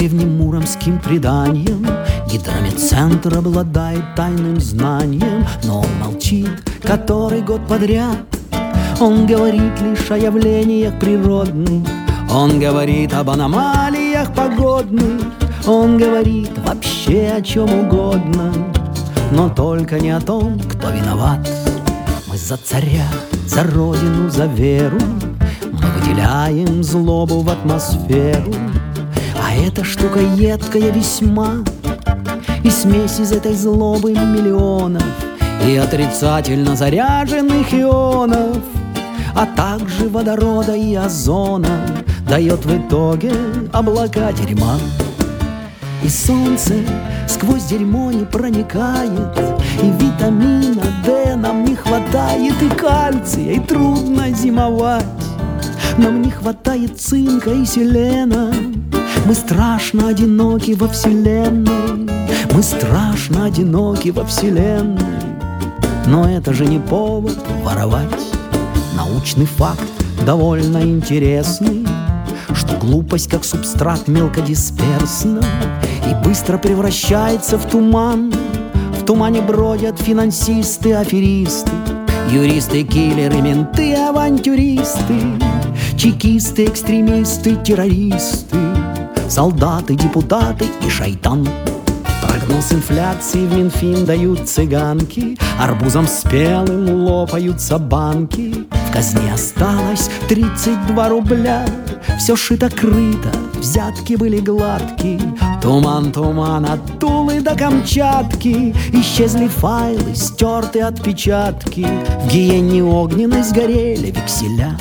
древним муромским преданием гидромедцентр обладает тайным знанием, но он молчит который год подряд. Он говорит лишь о явлениях природных, он говорит об аномалиях погодных, он говорит вообще о чем угодно, но только не о том, кто виноват. Мы за царя, за родину, за веру, мы выделяем злобу в атмосферу. А эта штука едкая весьма, и смесь из этой злобы миллионов и отрицательно заряженных ионов, а также водорода и озона дает в итоге облака дерьма. И солнце сквозь дерьмо не проникает, и витамина D нам не хватает, и кальция, и трудно зимовать. Нам не хватает цинка и селена. Мы страшно одиноки во вселенной, мы страшно одиноки во вселенной. Но это же не повод воровать. Научный факт довольно интересный, что глупость как субстрат мелкодисперсна и быстро превращается в туман. В тумане бродят финансисты, аферисты, юристы, киллеры, менты, авантюристы, чекисты, экстремисты, террористы, солдаты, депутаты и шайтан. Прогноз инфляции в Минфин дают цыганки, арбузом спелым лопаются банки. В казне осталось 32 рубля, все шито-крыто, взятки были гладкие. Туман, туман от Тулы до Камчатки, исчезли файлы, стерты отпечатки, в гиене огненной сгорели векселя.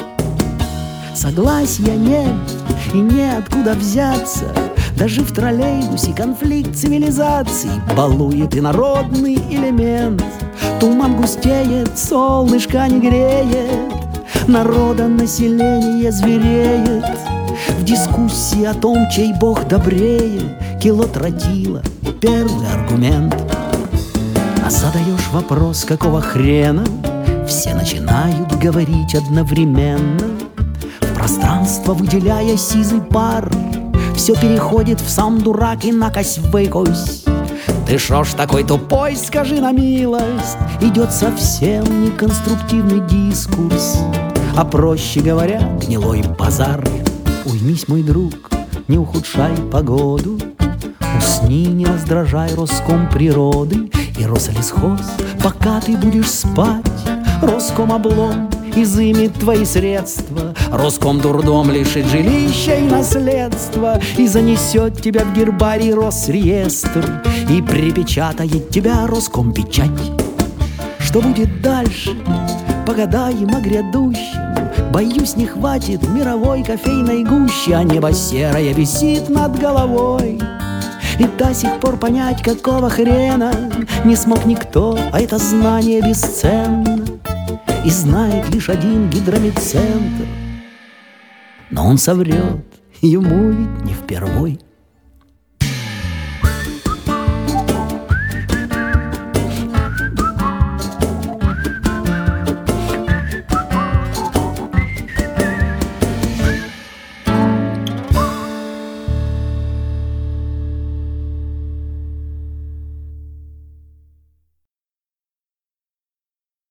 Согласия нет и неоткуда взяться, даже в троллейбусе конфликт цивилизаций балует инородный элемент. Туман густеет, солнышко не греет, народонаселение звереет. В дискуссии о том, чей бог добрее, кило тротила — первый аргумент. А задаешь вопрос, какого хрена, все начинают говорить одновременно. В пространство выделяя сизый пар, все переходит в сам дурак и накось выкось. Ты шо ж такой тупой, скажи на милость? Идет совсем не конструктивный дискурс, а проще говоря, гнилой базар. Уймись, мой друг, не ухудшай погоду, усни, не раздражай Роском природы и Рослесхоз, пока ты будешь спать. Роскомоблом изымет твои средства, Роскомдурдом лишит жилища и наследства, и занесет тебя в гербарий Росреестр, и припечатает тебя Роскомпечать. Что будет дальше? Погадаем о грядущем. Боюсь, не хватит мировой кофейной гущи, а небо серое висит над головой. И до сих пор понять, какого хрена не смог никто, а это знание бесценно. И знает лишь один гидромедцентр, но он соврет, ему ведь не впервой.